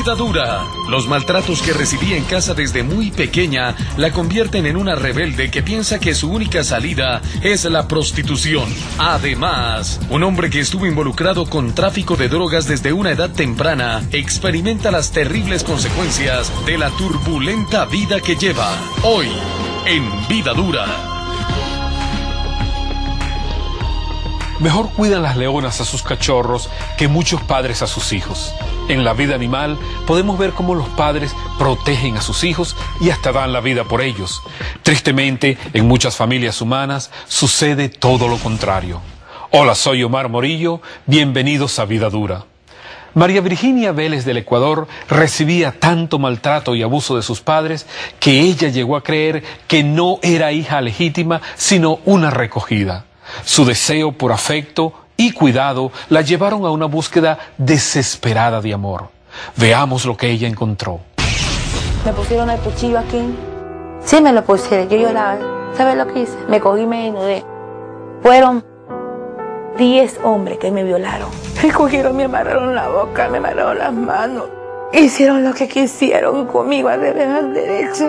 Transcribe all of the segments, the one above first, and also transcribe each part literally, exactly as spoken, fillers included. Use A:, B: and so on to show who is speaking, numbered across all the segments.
A: Vida Dura. Los maltratos que recibía en casa desde muy pequeña la convierten en una rebelde que piensa que su única salida es la prostitución. Además, un hombre que estuvo involucrado con tráfico de drogas desde una edad temprana experimenta las terribles consecuencias de la turbulenta vida que lleva. Hoy, en Vida Dura.
B: Mejor cuidan las leonas a sus cachorros que muchos padres a sus hijos. En la vida animal podemos ver cómo los padres protegen a sus hijos y hasta dan la vida por ellos. Tristemente, en muchas familias humanas sucede todo lo contrario. Hola, soy Omar Morillo, bienvenidos a Vida Dura. María Virginia Vélez del Ecuador recibía tanto maltrato y abuso de sus padres que ella llegó a creer que no era hija legítima, sino una recogida. Su deseo por afecto y cuidado la llevaron a una búsqueda desesperada de amor. Veamos lo que ella encontró.
C: Me pusieron el cuchillo aquí. Sí, me lo pusieron, yo lloraba. ¿Sabes lo que hice? Me cogí y me desnudé. Fueron diez hombres que me violaron. Me cogieron, me amarraron la boca, me amarraron las manos. Hicieron lo que quisieron conmigo, al revés, al derecho.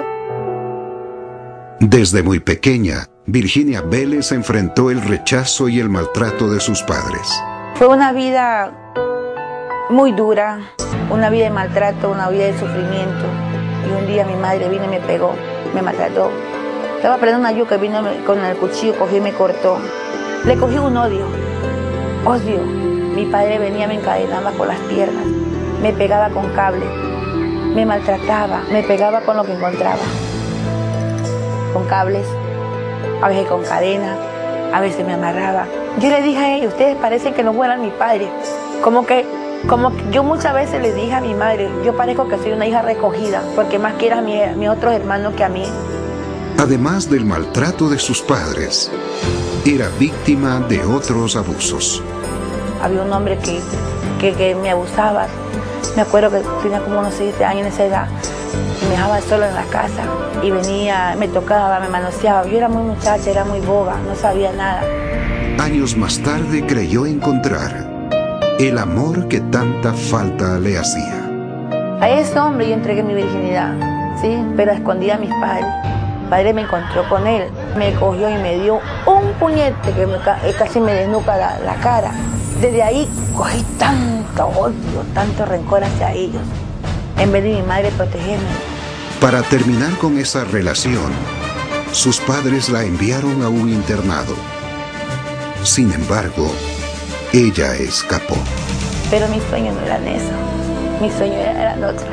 D: Desde muy pequeña, Virginia Vélez enfrentó el rechazo y el maltrato de sus padres.
C: Fue una vida muy dura, una vida de maltrato, una vida de sufrimiento. Y un día mi madre vino y me pegó, me maltrató. Estaba prendiendo una yuca, vino con el cuchillo, cogió y me cortó. Le cogí un odio, odio. Mi padre venía, me encadenaba con las piernas, me pegaba con cable, me maltrataba, me pegaba con lo que encontraba. Con cables, a veces con cadena, a veces me amarraba. Yo le dije a ellos, ustedes parecen que no fueran mi padre. Como que, como que yo muchas veces le dije a mi madre, yo parezco que soy una hija recogida, porque más quiera a mi, a mis otros hermanos que a mí.
D: Además del maltrato de sus padres, era víctima de otros abusos.
C: Había un hombre que, que, que me abusaba. Me acuerdo que tenía como unos siete años en esa edad. Y me dejaba solo en la casa y venía, me tocaba, me manoseaba. Yo era muy muchacha, era muy boba, no sabía nada.
D: Años más tarde creyó encontrar el amor que tanta falta le hacía.
C: A ese hombre yo entregué mi virginidad, sí, pero escondí a mis padres. Mi padre me encontró con él, me cogió y me dio un puñete que me, casi me desnuca la, la cara. Desde ahí cogí tanto odio, tanto rencor hacia ellos, en vez de mi madre protegerme.
D: Para terminar con esa relación, sus padres la enviaron a un internado. Sin embargo, ella escapó.
C: Pero mis sueños no eran eso, mis sueños eran otros.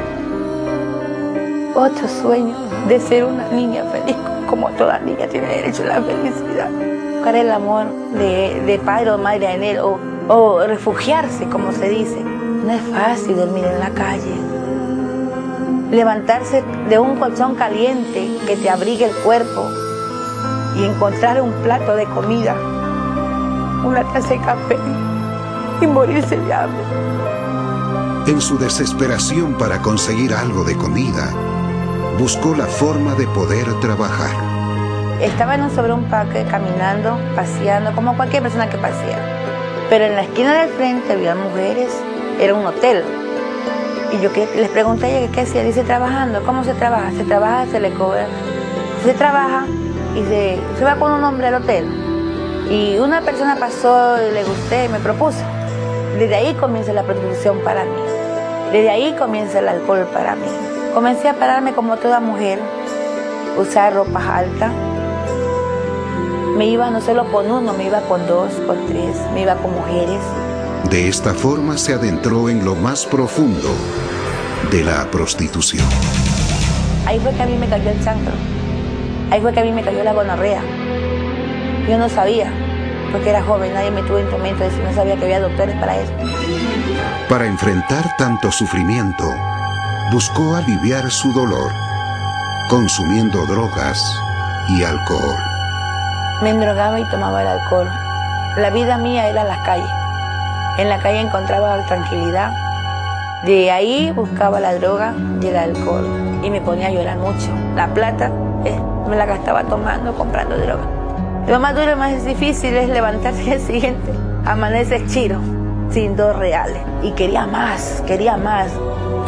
C: Otro sueño de ser una niña feliz, como toda niña tiene derecho a la felicidad. Buscar el amor de, de padre o madre en él, o, o refugiarse, como se dice. No es fácil dormir en la calle. Levantarse de un colchón caliente que te abrigue el cuerpo y encontrar un plato de comida, una taza de café y morirse de hambre.
D: En su desesperación para conseguir algo de comida, buscó la forma de poder trabajar.
C: Estaba sobre un parque caminando, paseando, como cualquier persona que pasea. Pero en la esquina del frente había mujeres, era un hotel. Y yo que, les pregunté a ella qué hacía, dice trabajando. ¿Cómo se trabaja? Se trabaja, se le cobra. Se trabaja y se, se va con un hombre al hotel. Y una persona pasó, y le gusté, me propuso. Desde ahí comienza la prostitución para mí. Desde ahí comienza el alcohol para mí. Comencé a pararme como toda mujer, usar ropas altas. Me iba no solo con uno, me iba con dos, con tres, me iba con mujeres.
D: De esta forma se adentró en lo más profundo de la prostitución.
C: Ahí fue que a mí me cayó el chancro. Ahí fue que a mí me cayó la gonorrea. Yo no sabía, porque era joven, nadie me tuvo instrumento, no sabía que había doctores para eso.
D: Para enfrentar tanto sufrimiento, buscó aliviar su dolor, consumiendo drogas y alcohol.
C: Me endrogaba y tomaba el alcohol. La vida mía era en las calles. En la calle encontraba tranquilidad. De ahí buscaba la droga y el alcohol. Y me ponía a llorar mucho. La plata eh, me la gastaba tomando, comprando droga. Lo más duro y más difícil es levantarse al siguiente. Amanece chiro, sin dos reales. Y quería más, quería más.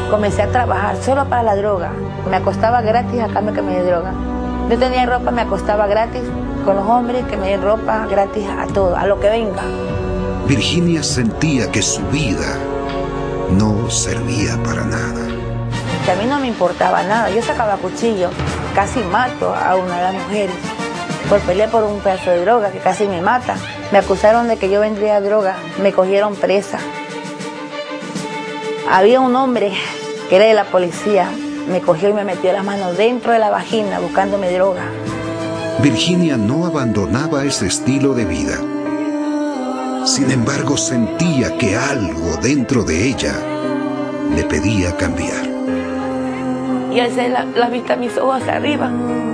C: comencé a trabajar solo para la droga. Me acostaba gratis a cambio que me dé droga. Yo tenía ropa, me acostaba gratis con los hombres que me den ropa gratis a todo, a lo que venga.
D: Virginia sentía que su vida no servía para nada.
C: Que a mí no me importaba nada. Yo sacaba cuchillo, casi mato a una de las mujeres por pelear por un pedazo de droga que casi me mata. Me acusaron de que yo vendría droga, me cogieron presa. Había un hombre que era de la policía, me cogió y me metió las manos dentro de la vagina buscándome droga.
D: Virginia no abandonaba ese estilo de vida. Sin embargo, sentía que algo dentro de ella le pedía cambiar.
C: Y alcé la, la vista a mis ojos hacia arriba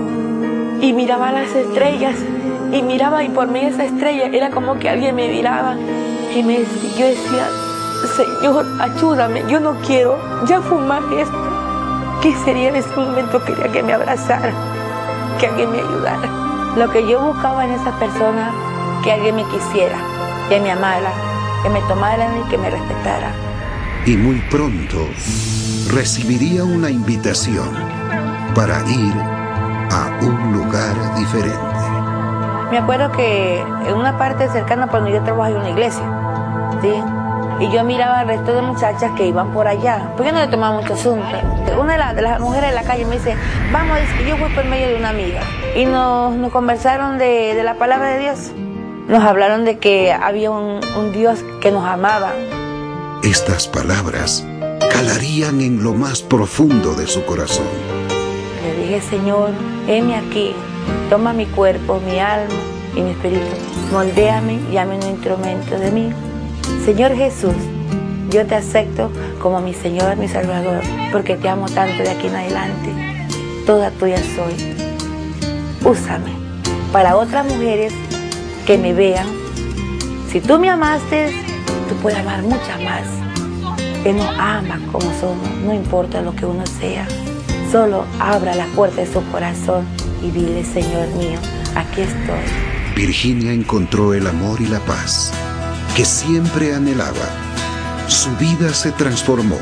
C: y miraba las estrellas y miraba, y por medio de esa estrella era como que alguien me miraba y me, yo decía, Señor, ayúdame, yo no quiero ya fumar esto. ¿Qué sería en ese momento? Quería que me abrazara, que alguien me ayudara. Lo que yo buscaba en esa persona, que alguien me quisiera, que me amara, que me tomara y que me respetara.
D: Y muy pronto recibiría una invitación para ir a un lugar diferente.
C: Me acuerdo que en una parte cercana por donde yo trabajo hay una iglesia, ¿sí? Y yo miraba al resto de muchachas que iban por allá, porque yo no le tomaba mucho asunto. Una de, la, de las mujeres de la calle me dice, vamos, es que yo fui por medio de una amiga. Y nos, nos conversaron de, de la palabra de Dios. Nos hablaron de que había un, un Dios que nos amaba.
D: Estas palabras calarían en lo más profundo de su corazón.
C: Le dije, Señor, heme aquí, toma mi cuerpo, mi alma y mi espíritu. Moldéame y hazme un instrumento de mí. Señor Jesús, yo te acepto como mi Señor, mi Salvador, porque te amo tanto de aquí en adelante. Toda tuya soy. Úsame para otras mujeres que me vean. Si tú me amaste, tú puedes amar muchas más. Él nos ama como somos, no importa lo que uno sea. Solo abra la puerta de su corazón y dile, Señor mío, aquí estoy.
D: Virginia encontró el amor y la paz que siempre anhelaba. Su vida se transformó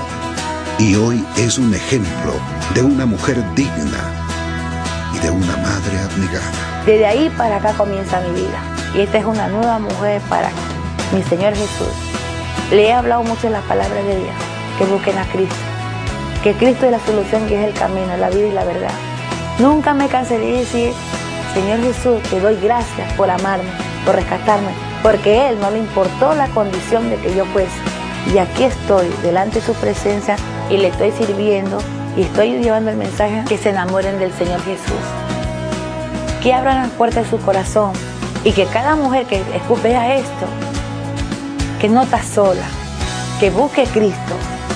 D: y hoy es un ejemplo de una mujer digna y de una madre abnegada.
C: Desde ahí para acá comienza mi vida y esta es una nueva mujer para mi Señor Jesús. Le he hablado mucho en las palabras de Dios, que busquen a Cristo, que Cristo es la solución, que es el camino, la vida y la verdad. Nunca me cansaré de decir, Señor Jesús, te doy gracias por amarme, por rescatarme, porque a Él no le importó la condición de que yo fuese. Y aquí estoy, delante de su presencia, y le estoy sirviendo, y estoy llevando el mensaje, que se enamoren del Señor Jesús. Que abran las puertas de su corazón, y que cada mujer que vea esto, que no está sola, que busque a Cristo.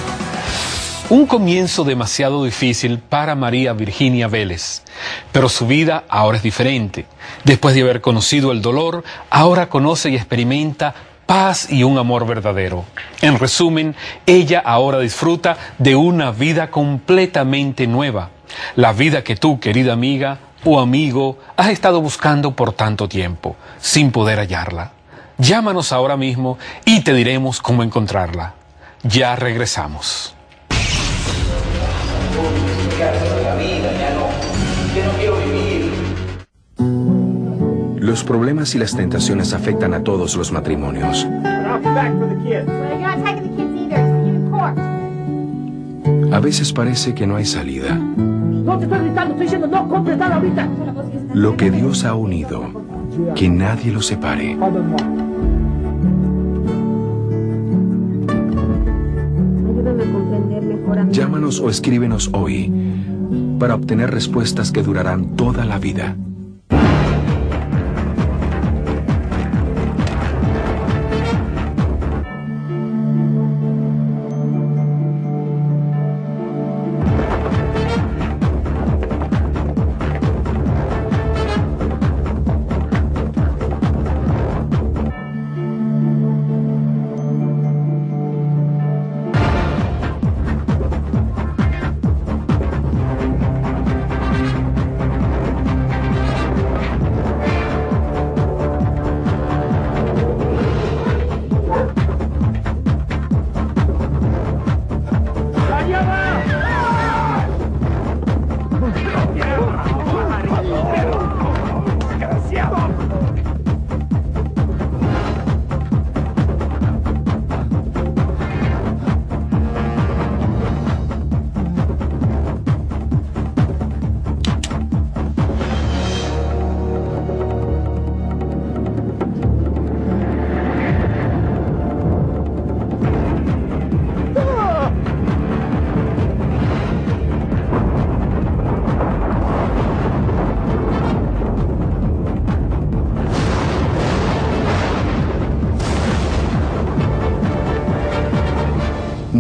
B: Un comienzo demasiado difícil para María Virginia Vélez, pero su vida ahora es diferente. Después de haber conocido el dolor, ahora conoce y experimenta paz y un amor verdadero. En resumen, ella ahora disfruta de una vida completamente nueva, la vida que tú, querida amiga o amigo, has estado buscando por tanto tiempo, sin poder hallarla. Llámanos ahora mismo y te diremos cómo encontrarla. Ya regresamos.
E: Los problemas y las tentaciones afectan a todos los matrimonios. A veces parece que no hay salida. Lo que Dios ha unido, que nadie lo separe. Llámanos o escríbenos hoy para obtener respuestas que durarán toda la vida.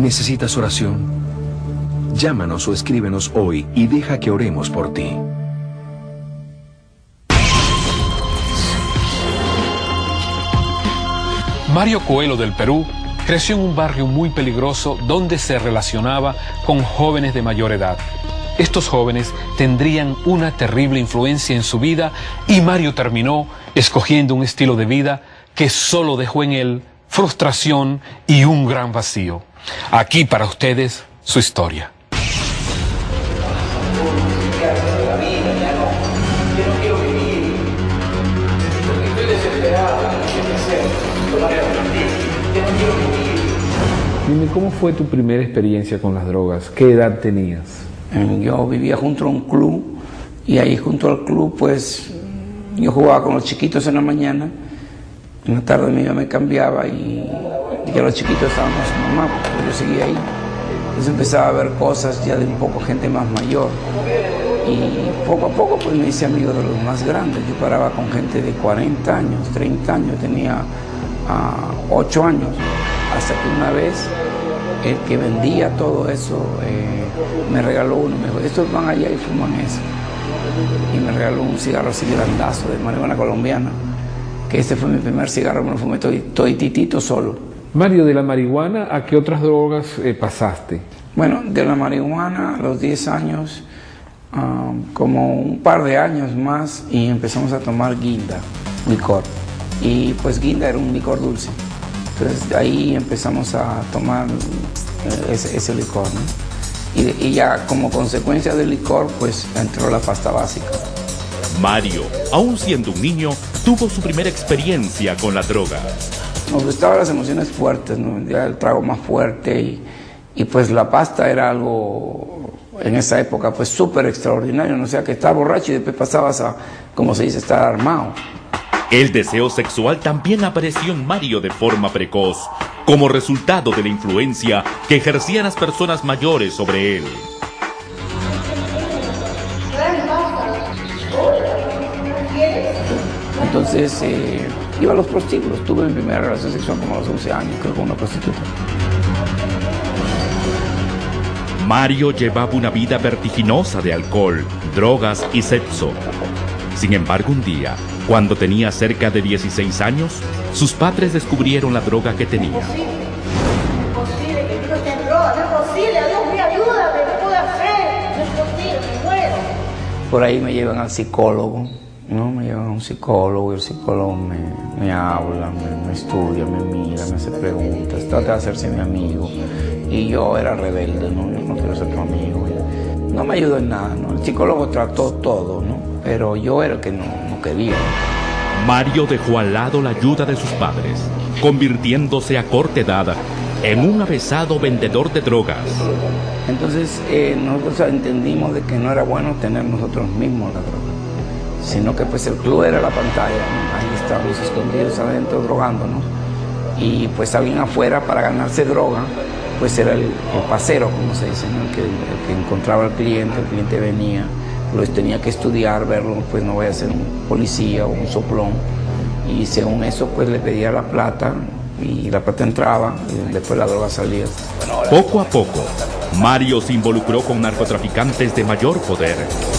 E: ¿Necesitas oración? Llámanos o escríbenos hoy y deja que oremos por ti.
B: Mario Coelho del Perú creció en un barrio muy peligroso donde se relacionaba con jóvenes de mayor edad. Estos jóvenes tendrían una terrible influencia en su vida y Mario terminó escogiendo un estilo de vida que solo dejó en él frustración y un gran vacío. Aquí para ustedes su historia.
F: Dime, ¿cómo fue tu primera experiencia con las drogas? ¿Qué edad tenías?
G: Yo vivía junto a un club y ahí junto al club pues yo jugaba con los chiquitos en la mañana, en la tarde mi mamá me cambiaba y ya los chiquitos estaban con su mamá, porque yo seguía ahí. Entonces empezaba a ver cosas ya de un poco gente más mayor y poco a poco pues me hice amigo de los más grandes. Yo paraba con gente de cuarenta años, treinta años, tenía uh, ocho años, hasta que una vez el que vendía todo eso eh, me regaló uno, me dijo, estos van allá y fuman eso. Y me regaló un cigarro así grandazo de marihuana colombiana, que este fue mi primer cigarro, me lo fumé todititito solo.
F: Mario, de la marihuana, ¿a qué otras drogas eh, pasaste?
G: Bueno, de la marihuana a los diez años, um, como un par de años más, y empezamos a tomar guinda, licor. Y pues guinda era un licor dulce. Entonces de ahí empezamos a tomar eh, ese, ese licor, ¿no? Y, y ya como consecuencia del licor, pues entró la pasta básica.
H: Mario, aún siendo un niño, tuvo su primera experiencia con la droga.
G: Nos gustaban las emociones fuertes, ¿no? Ya el trago más fuerte y, y pues la pasta era algo en esa época pues súper extraordinario, ¿no? O sea que estar borracho y después pasabas a, como se dice, estar armado.
H: El deseo sexual también apareció en Mario de forma precoz, como resultado de la influencia que ejercían las personas mayores sobre él.
G: Entonces eh, iba a los prostíbulos, tuve mi primera relación sexual como a los once años, creo, con una prostituta.
H: Mario llevaba una vida vertiginosa de alcohol, drogas y sexo. Sin embargo, un día, cuando tenía cerca de dieciséis años, sus padres descubrieron la droga que tenía.
I: No es posible, no es posible que mi hijo esté en droga, no es posible, Dios mío, ayúdame, ¿qué puedo hacer? No es posible, me muero.
G: Por ahí me llevan al psicólogo, ¿no? Me llevan a un psicólogo y el psicólogo me, me habla, me, me estudia, me mira, me hace preguntas, trata de hacerse mi amigo. Y yo era rebelde, ¿no? Yo no quiero ser tu amigo. No me ayudó en nada, ¿no? El psicólogo trató todo, ¿no? Pero yo era el que no, no quería.
H: Mario dejó al lado la ayuda de sus padres, convirtiéndose a corta edad en un avesado vendedor de drogas.
G: Entonces eh, nosotros entendimos de que no era bueno tener nosotros mismos la droga, sino que pues el club era la pantalla, ¿no? Ahí estábamos escondidos adentro drogándonos y pues alguien afuera para ganarse droga pues era el, el pasero, como se dice, ¿no? el, que, el que encontraba al cliente, el cliente venía, los tenía que estudiar, verlo, pues no voy a ser un policía o un soplón, y según eso pues le pedía la plata y la plata entraba y después la droga salía.
H: Poco a poco, Mario se involucró con narcotraficantes de mayor poder.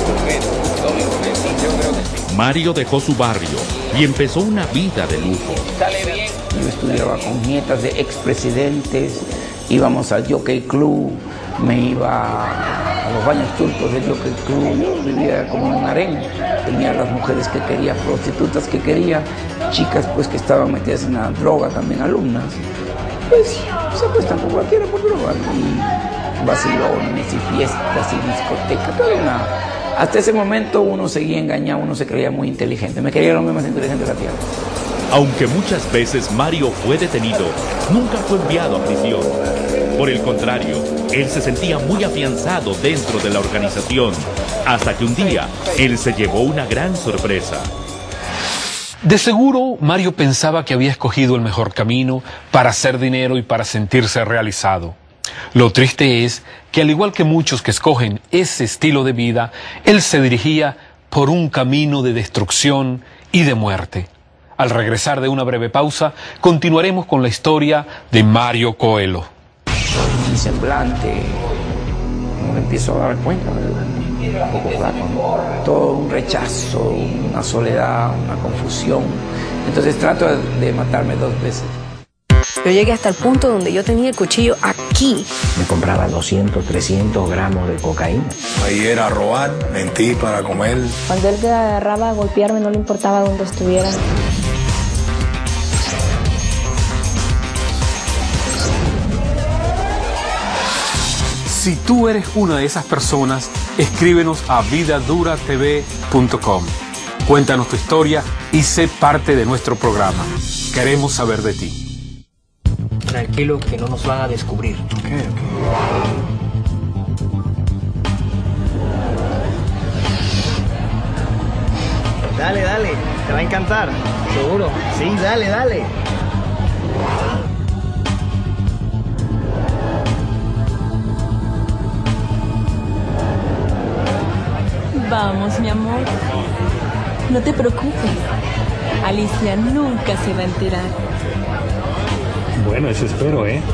H: Mario dejó su barrio y empezó una vida de lujo.
G: Yo estudiaba con nietas de expresidentes, íbamos al Jockey Club, me iba a los baños turcos del Jockey Club, yo vivía como en un harén, tenía las mujeres que quería, prostitutas que quería, chicas pues que estaban metidas en la droga, también alumnas, pues se acuestan con cualquiera por droga, y vacilones y fiestas y discotecas, toda una... Hasta ese momento uno seguía engañado, uno se creía muy inteligente, me creía el hombre más inteligente de la tierra.
H: Aunque muchas veces Mario fue detenido, nunca fue enviado a prisión. Por el contrario, él se sentía muy afianzado dentro de la organización, hasta que un día él se llevó una gran sorpresa.
B: De seguro, Mario pensaba que había escogido el mejor camino para hacer dinero y para sentirse realizado. Lo triste es que, al igual que muchos que escogen ese estilo de vida, él se dirigía por un camino de destrucción y de muerte. Al regresar de una breve pausa, continuaremos con la historia de Mario Coelho.
G: mi semblante, me empiezo a dar cuenta, un poco flaco, ¿no? Todo un rechazo, una soledad, una confusión. Entonces trato de matarme dos veces.
J: Yo llegué hasta el punto donde yo tenía el cuchillo aquí.
K: Me compraba doscientos, trescientos gramos de cocaína.
L: Ahí era robar, mentir para comer.
M: Cuando él agarraba a golpearme, no le importaba dónde estuviera.
B: Si tú eres una de esas personas, escríbenos a vida dura t v punto com. Cuéntanos tu historia y sé parte de nuestro programa. Queremos saber de ti.
K: Tranquilo, que no nos van a descubrir.
L: Okay, okay.
N: Dale, dale, te va a encantar.
K: ¿Seguro?
N: Sí, dale, dale.
O: Vamos, mi amor. No te preocupes. Alicia nunca se va a enterar.
P: Bueno, eso espero, ¿eh?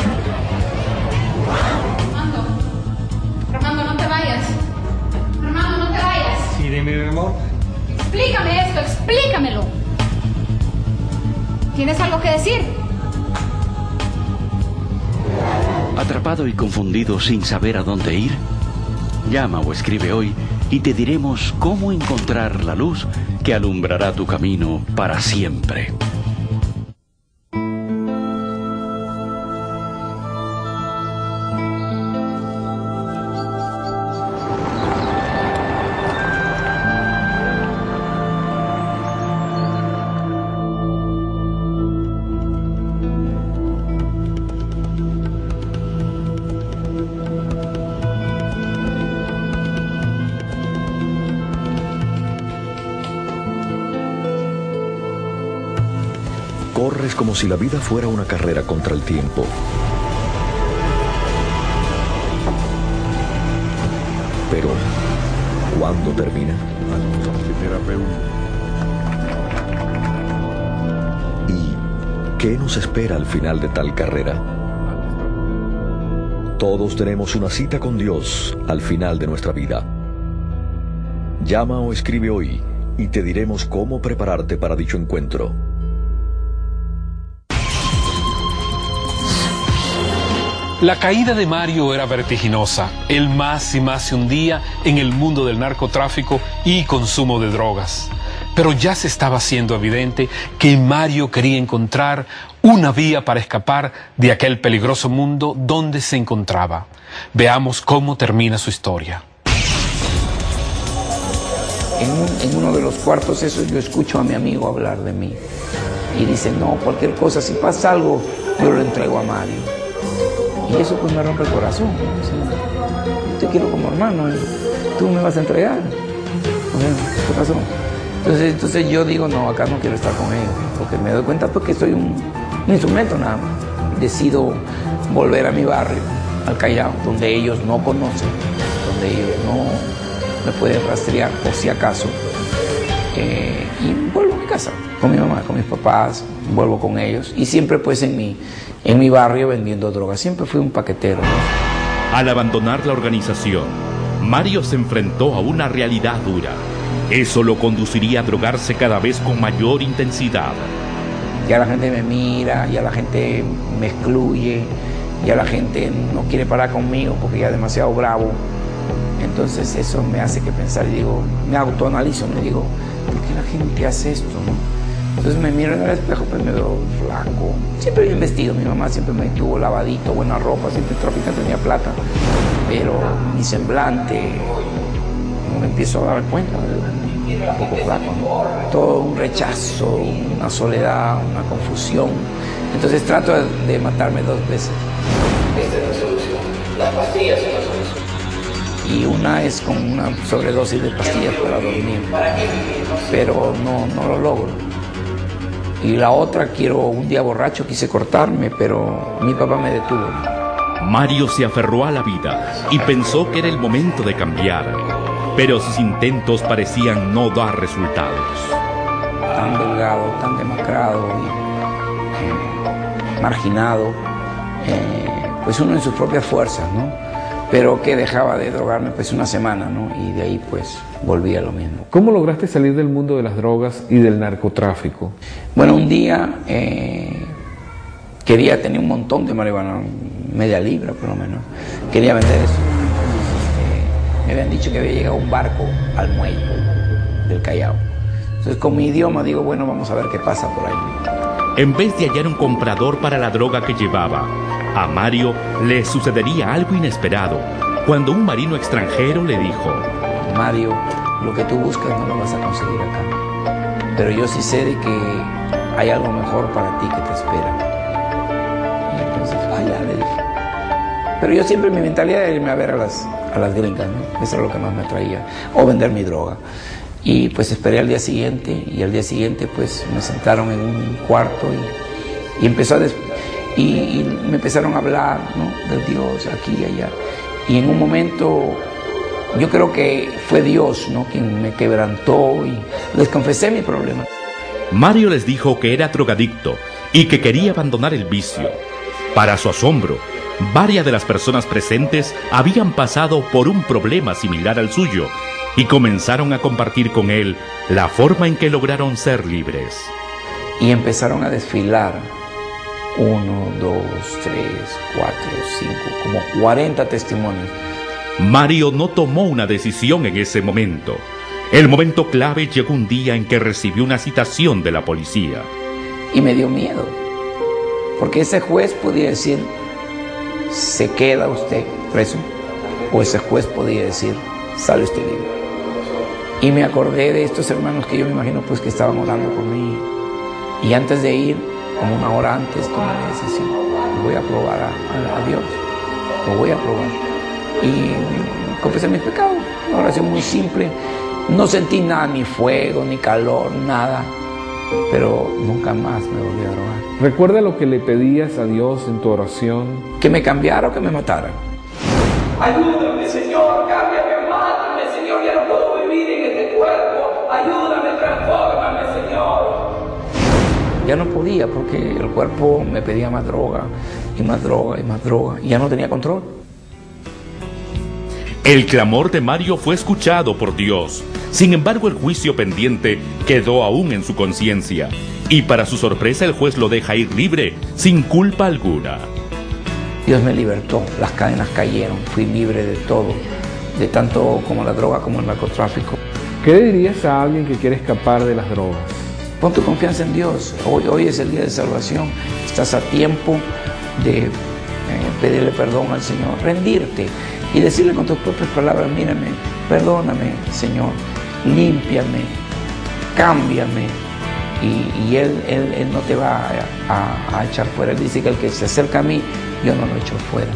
Q: Armando, no te vayas. Armando, no te vayas.
P: Sí, dime, mi amor.
Q: Explícame esto, explícamelo. ¿Tienes algo que decir?
R: ¿Atrapado y confundido sin saber a dónde ir? Llama o escribe hoy y te diremos cómo encontrar la luz que alumbrará tu camino para siempre.
S: Corres como si la vida fuera una carrera contra el tiempo. Pero, ¿cuándo termina? ¿Y qué nos espera al final de tal carrera? Todos tenemos una cita con Dios al final de nuestra vida. Llama o escribe hoy y te diremos cómo prepararte para dicho encuentro.
B: La caída de Mario era vertiginosa. Él más y más se hundía en el mundo del narcotráfico y consumo de drogas. Pero ya se estaba haciendo evidente que Mario quería encontrar una vía para escapar de aquel peligroso mundo donde se encontraba. Veamos cómo termina su historia.
G: En, un, en uno de los cuartos esos yo escucho a mi amigo hablar de mí. Y dice, no, cualquier cosa, si pasa algo, yo lo entrego a Mario. Y eso pues me rompe el corazón. Yo te quiero como hermano, y tú me vas a entregar. ¿Qué pasó? Entonces, entonces yo digo, no, acá no quiero estar con ellos, porque me doy cuenta pues, que soy un, un instrumento nada más. Decido volver a mi barrio, al Callao, donde ellos no conocen, donde ellos no me pueden rastrear por si acaso. Eh, y vuelvo a mi casa, con mi mamá, con mis papás, vuelvo con ellos. Y siempre pues en mi, en mi barrio vendiendo drogas, siempre fui un paquetero, ¿no?
H: Al abandonar la organización, Mario se enfrentó a una realidad dura. Eso lo conduciría a drogarse cada vez con mayor intensidad.
G: Ya la gente me mira, ya la gente me excluye, ya la gente no quiere parar conmigo porque ya es demasiado bravo. Entonces eso me hace que pensar y digo, me autoanalizo, me digo, ¿por qué la gente hace esto, no? Entonces me miro en el espejo, pues me veo flaco. Siempre bien vestido, mi mamá siempre me tuvo lavadito, buena ropa, siempre traficante tenía plata. Pero mi semblante, me empiezo a dar cuenta, un poco flaco, ¿no? Todo un rechazo, una soledad, una confusión. Entonces trato de matarme dos veces. Esta es la solución. Las pastillas son la solución. Y una es con una sobredosis de pastillas para dormir, pero no, no lo logro. Y la otra, quiero, un día borracho quise cortarme, pero mi papá me detuvo.
H: Mario se aferró a la vida y pensó que era el momento de cambiar, pero sus intentos parecían no dar resultados.
G: Tan delgado, tan demacrado y eh, marginado, eh, pues uno en sus propias fuerzas, ¿no? Pero que dejaba de drogarme pues una semana, ¿no? Y de ahí pues volví a lo mismo.
F: ¿Cómo lograste salir del mundo de las drogas y del narcotráfico?
G: Bueno, un día eh, quería tener un montón de marihuana, media libra por lo menos. Quería vender eso. Eh, me habían dicho que había llegado un barco al muelle del Callao. Entonces con mi idioma digo, bueno, vamos a ver qué pasa por ahí.
H: En vez de hallar un comprador para la droga que llevaba, a Mario le sucedería algo inesperado cuando un marino extranjero le dijo:
G: Mario, lo que tú buscas no lo vas a conseguir acá, pero yo sí sé de que hay algo mejor para ti que te espera. Y entonces, allá le dije. Pero yo siempre mi mentalidad era irme a ver a las, a las gringas, ¿no? Eso era lo que más me atraía, o vender mi droga. Y pues esperé al día siguiente, y al día siguiente pues me sentaron en un cuarto y, y empezó a des y, y me empezaron a hablar, ¿no? De Dios aquí y allá. Y en un momento yo creo que fue Dios, ¿no? Quien me quebrantó y les confesé mi problema.
H: Mario les dijo que era drogadicto y que quería abandonar el vicio. Para su asombro, varias de las personas presentes habían pasado por un problema similar al suyo y comenzaron a compartir con él la forma en que lograron ser libres.
G: Y empezaron a desfilar uno, dos, tres, cuatro, cinco, como cuarenta testimonios.
H: Mario no tomó una decisión en ese momento. El momento clave llegó un día en que recibió una citación de la policía.
G: Y me dio miedo, porque ese juez podía decir, se queda usted preso, o ese juez podía decir, sale usted libre. Y me acordé de estos hermanos que yo me imagino pues que estaban orando por mí. Y antes de ir, como una hora antes, tomé la decisión. Voy a probar a, a, a Dios. Lo voy a probar. Y confesé mis pecados. Una oración muy simple. No sentí nada, ni fuego, ni calor, nada. Pero nunca más me volví a drogar.
F: ¿Recuerda lo que le pedías a Dios en tu oración?
G: Que me cambiara o que me matara.
T: Ayúdame, Señor, cámbiame, mátame, Señor, ya no puedo vivir en este cuerpo. Ayúdame, transfórmame, Señor.
G: Ya no podía porque el cuerpo me pedía más droga, y más droga, y más droga, y ya no tenía control.
H: El clamor de Mario fue escuchado por Dios. Sin embargo, el juicio pendiente quedó aún en su conciencia. Y para su sorpresa, el juez lo deja ir libre, sin culpa alguna.
G: Dios me libertó, las cadenas cayeron, fui libre de todo, de tanto como la droga como el narcotráfico.
F: ¿Qué le dirías a alguien que quiere escapar de las drogas?
G: Pon tu confianza en Dios. Hoy, hoy es el día de salvación. Estás a tiempo de eh, pedirle perdón al Señor, rendirte y decirle con tus propias palabras, mírame, perdóname, Señor, límpiame, cámbiame. Y, y él, él, él no te va a, a, a echar fuera. Él dice que el que se acerca a mí, yo no lo echo fuera.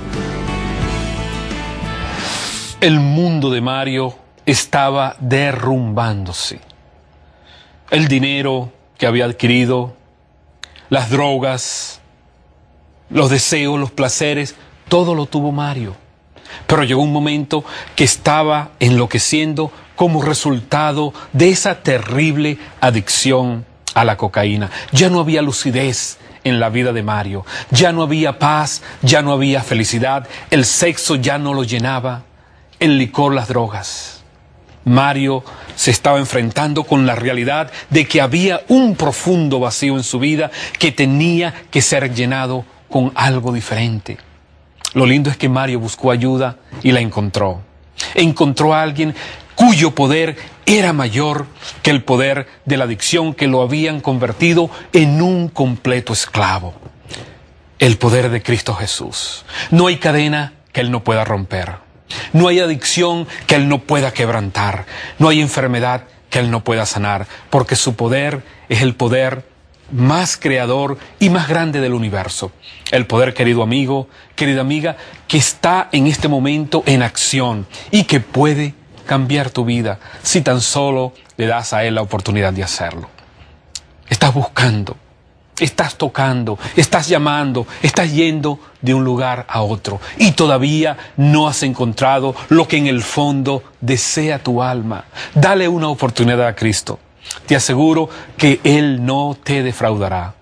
B: El mundo de Mario estaba derrumbándose. El dinero que había adquirido, las drogas, los deseos, los placeres, todo lo tuvo Mario. Pero llegó un momento que estaba enloqueciendo como resultado de esa terrible adicción a la cocaína. Ya no había lucidez en la vida de Mario, ya no había paz, ya no había felicidad, el sexo ya no lo llenaba, el licor, las drogas. Mario se estaba enfrentando con la realidad de que había un profundo vacío en su vida que tenía que ser llenado con algo diferente. Lo lindo es que Mario buscó ayuda y la encontró. Encontró a alguien cuyo poder era mayor que el poder de la adicción que lo habían convertido en un completo esclavo. El poder de Cristo Jesús. No hay cadena que Él no pueda romper. No hay adicción que Él no pueda quebrantar. No hay enfermedad que Él no pueda sanar, porque su poder es el poder más creador y más grande del universo. El poder, querido amigo, querida amiga, que está en este momento en acción y que puede cambiar tu vida si tan solo le das a Él la oportunidad de hacerlo. Estás buscando, estás tocando, estás llamando, estás yendo de un lugar a otro y todavía no has encontrado lo que en el fondo desea tu alma. Dale una oportunidad a Cristo. Te aseguro que Él no te defraudará.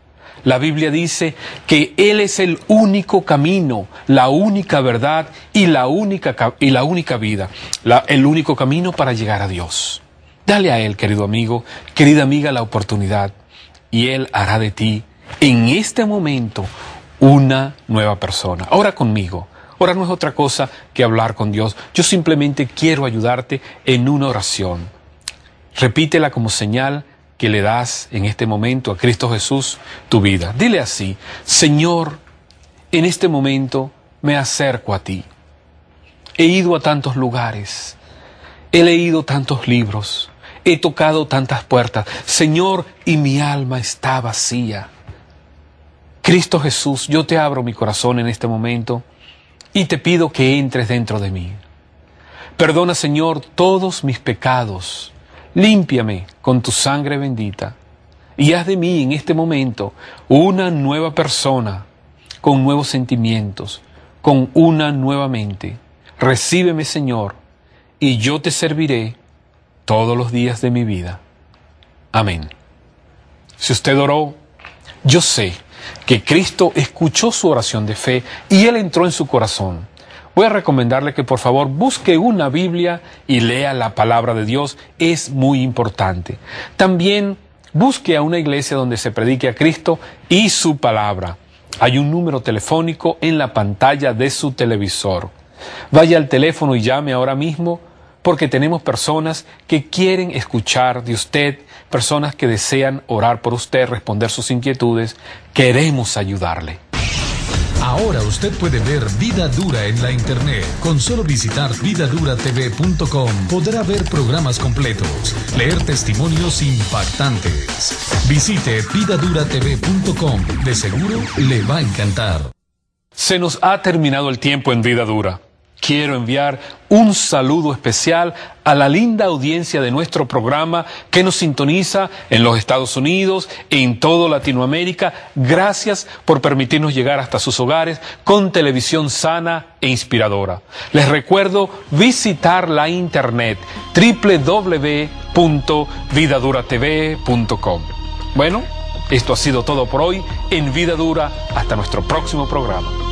B: La Biblia dice que Él es el único camino, la única verdad y la única, y la única vida, la, el único camino para llegar a Dios. Dale a Él, querido amigo, querida amiga, la oportunidad y Él hará de ti en este momento una nueva persona. Ora conmigo. Orar no es otra cosa que hablar con Dios. Yo simplemente quiero ayudarte en una oración. Repítela como señal que le das en este momento a Cristo Jesús tu vida. Dile así: Señor, en este momento me acerco a ti. He ido a tantos lugares, he leído tantos libros, he tocado tantas puertas, Señor, y mi alma está vacía. Cristo Jesús, yo te abro mi corazón en este momento y te pido que entres dentro de mí. Perdona, Señor, todos mis pecados. Límpiame con tu sangre bendita y haz de mí en este momento una nueva persona, con nuevos sentimientos, con una nueva mente. Recíbeme, Señor, y yo te serviré todos los días de mi vida. Amén. Si usted oró, yo sé que Cristo escuchó su oración de fe y Él entró en su corazón. Voy a recomendarle que por favor busque una Biblia y lea la palabra de Dios. Es muy importante. También busque a una iglesia donde se predique a Cristo y su palabra. Hay un número telefónico en la pantalla de su televisor. Vaya al teléfono y llame ahora mismo, porque tenemos personas que quieren escuchar de usted, personas que desean orar por usted, responder sus inquietudes. Queremos ayudarle.
A: Ahora usted puede ver Vida Dura en la internet. Con solo visitar vida dura t v punto com podrá ver programas completos, leer testimonios impactantes. Visite vida dura t v punto com. De seguro le va a encantar.
B: Se nos ha terminado el tiempo en Vida Dura. Quiero enviar un saludo especial a la linda audiencia de nuestro programa que nos sintoniza en los Estados Unidos, en toda Latinoamérica. Gracias por permitirnos llegar hasta sus hogares con televisión sana e inspiradora. Les recuerdo visitar la internet doble u doble u doble u punto vida dura t v punto com. Bueno, esto ha sido todo por hoy en Vida Dura. Hasta nuestro próximo programa.